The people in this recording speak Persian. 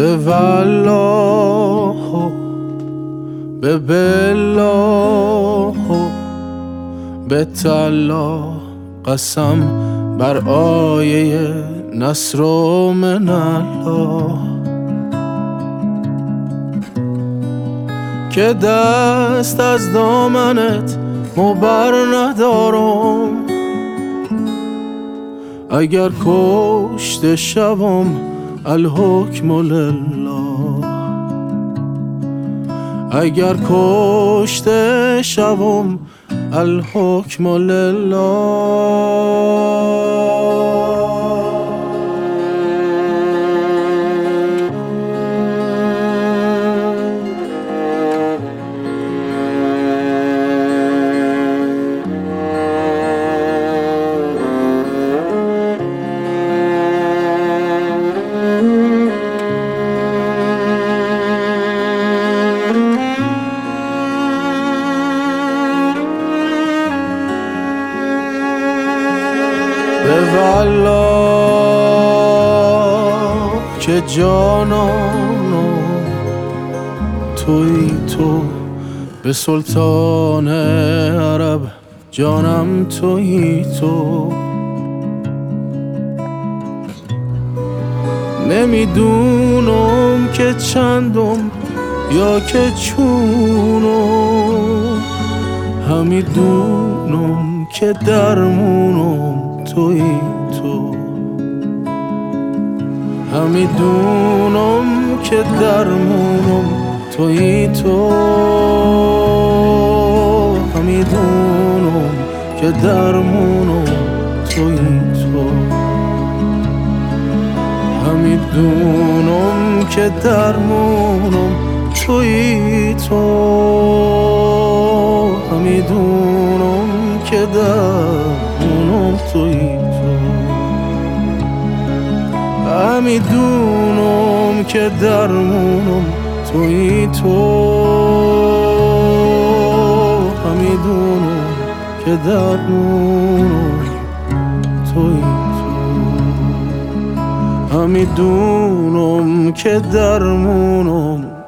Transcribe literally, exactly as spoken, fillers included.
به والله و به بالله و به تالله قسم بر آیه نصر و من الله که دست از دامنت مبر ندارم. اگر کشته شوم الحکم لله، اگر کشته شوم الحکم لله. به والله که جانانم توی تو، به سلطان عرب جانم توی تو. نمیدونم که چندم یا که چونم، همیدونم که درمونم توی تو. همیدونم که درمونم توی تو. همیدونم که درمونم توی تو. همیدونم که درمونم توی تو. همیدونم که درمونم توی تو. همیدونم که درمونم توی تو. همیدونم که درمونم توی تو. همیدونم که درمونم